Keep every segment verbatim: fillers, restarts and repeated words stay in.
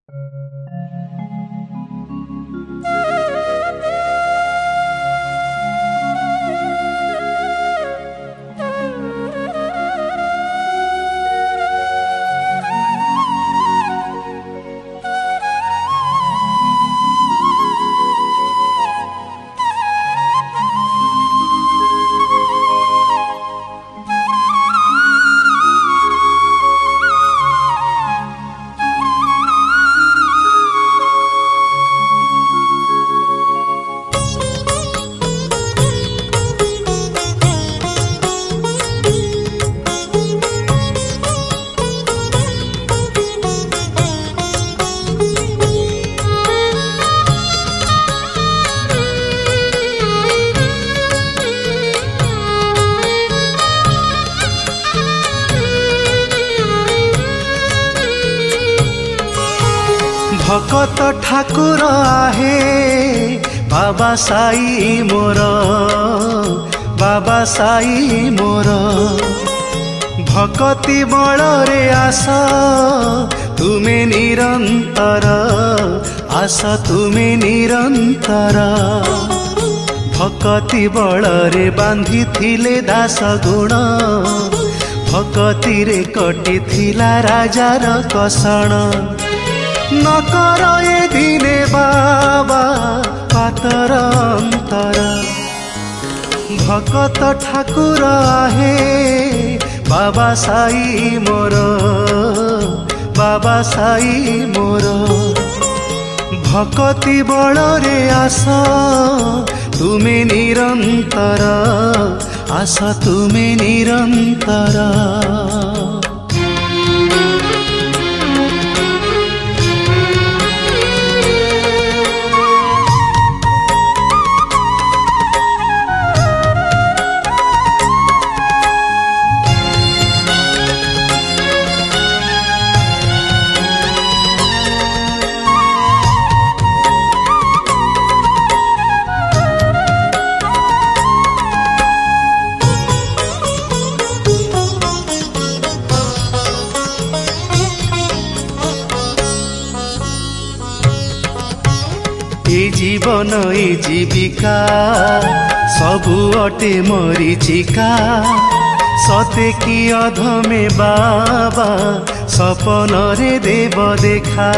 भकत ठाकुर आहे बाबा साई मोर, बाबा साई मोर भक्ति बल रे आस तुमे निरंतर, आस तुमे निरंतर भक्ति बल रे बांधी थिले दास गुण, भक्ति रे कटी थिला राजार कषण न कर ए दिने बाबा पातर अंतर। भकत ठाकुर आहे बाबा साई मोर, बाबा साई मोर भक्ति बल रे आस तुमे निरंतर, आस तुमे निरंतर। ए जीवन ए जीविका सबु अटे मरीचिका, सते कि अधमे बाबा सपन रे देव देखा।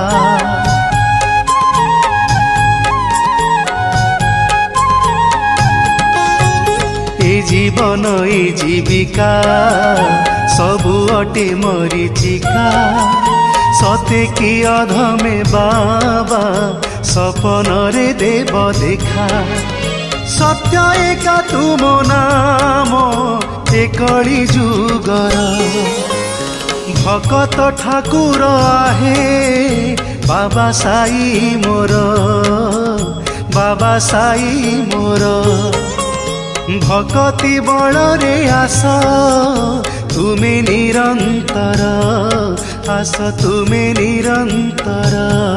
ए जीवन ए जीविका सबु अटे मरीचिका, सते कि अधमे बाबा सपन रे देव देखा। सत्य एका तुम नाम एकली जुगर, भकत ठाकुर आहे बाबा साई मोर, बाबा साई मोर भक्ति बल रे आस तुमे निरंतर, आस तुमे निरंतर।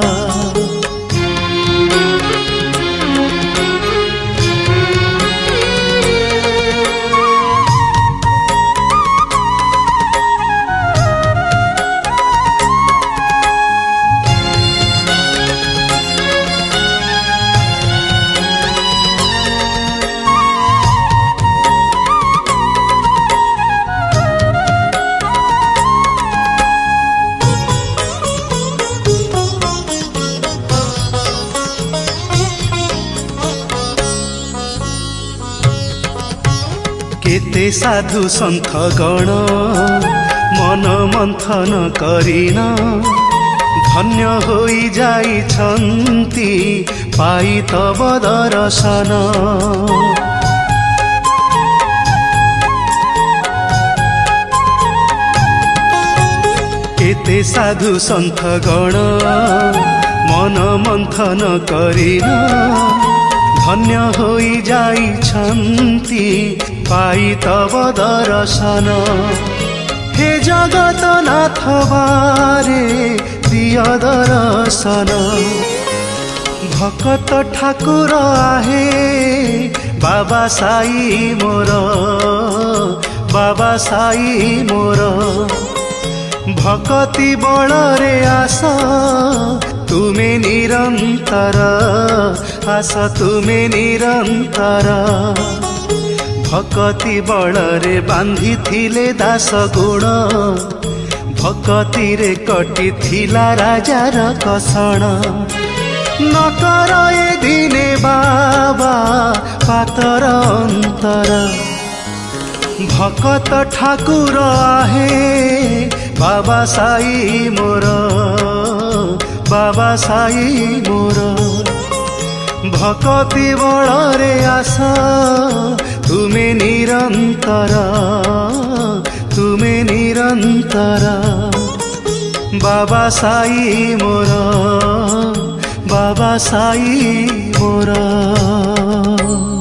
केते साधु संत गण मन मंथन करिन, धन्य होई जाइछन्ति पाई तब दर्शन। केते साधु संत गण मन मंथन करिन, धन्य होई जाइछन्ति पाई तब दर्शन। हे जगत नाथ बारे दिय दर्शन, भकत ठाकुर आहे बाबा साई मोर, बाबा साई मोर भक्ति बल रे आस निरंतर आस तुमे निरंतर भक्ति बलरे बांधी थिले दास गुण भक्ति रे कटी थिला राजार कषण न कर ए दिने बाबा पातर अंतर भकत ठाकुर आहे बाबा साई मोर बाबा साई मोर भक्ति बलरे आस तुमे निरंतर तुमे निरंतर बाबा साई मोर बाबा साई मोर।